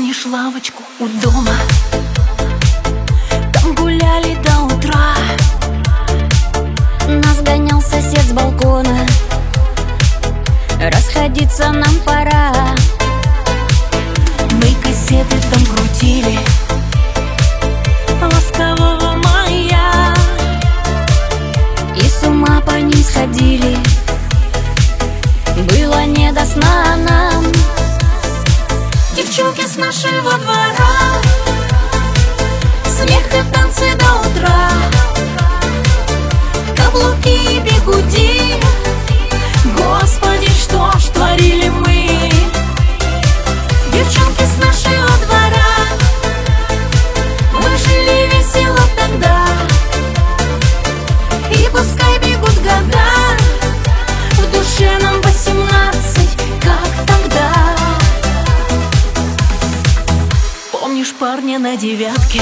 Помнишь лавочку у дома? Там гуляли до утра. Нас гонял сосед с балкона. Расходиться нам пора. Мы кассеты там крутили ласкового мая И с ума по ним сходили. Было не до сна нам. Девчонки с нашего двора, смех и танцы до утра, каблуки и бигуди. Господи, что ж творили мы. Девчонки с нашего двора, мы жили весело тогда. И пускай бегут года, в душе нам 18, как тогда. Помнишь парня на девятке?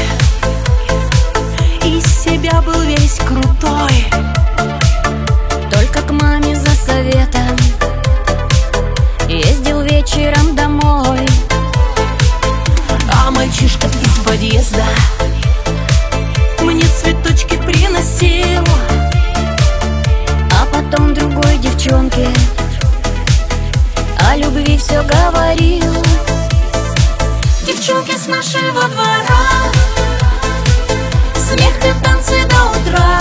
Из себя был весь крутой. Только к маме за советом ездил вечером домой. А мальчишка из подъезда мне цветочки приносил, А потом другой девчонке о любви все говорил. Девчонки с нашего двора, смех и танцы до утра,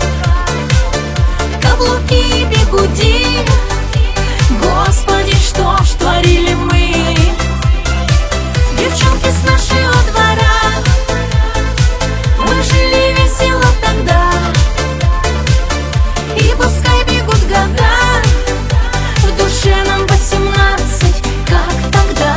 каблуки и бигуди. Господи, что ж творили мы. Девчонки с нашего двора, мы жили весело тогда. И пускай бегут года, в душе нам 18, как тогда.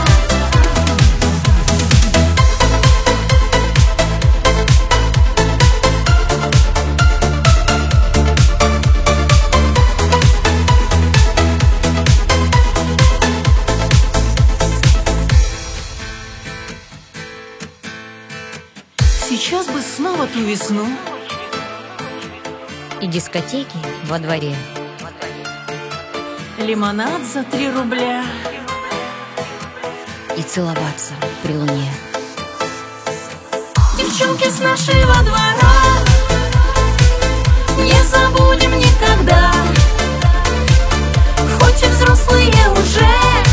Сейчас бы снова ту весну И дискотеки во дворе. лимонад за 3 рубля. И целоваться при луне. Девчонки с нашего двора, не забудем никогда. Хоть и взрослые уже,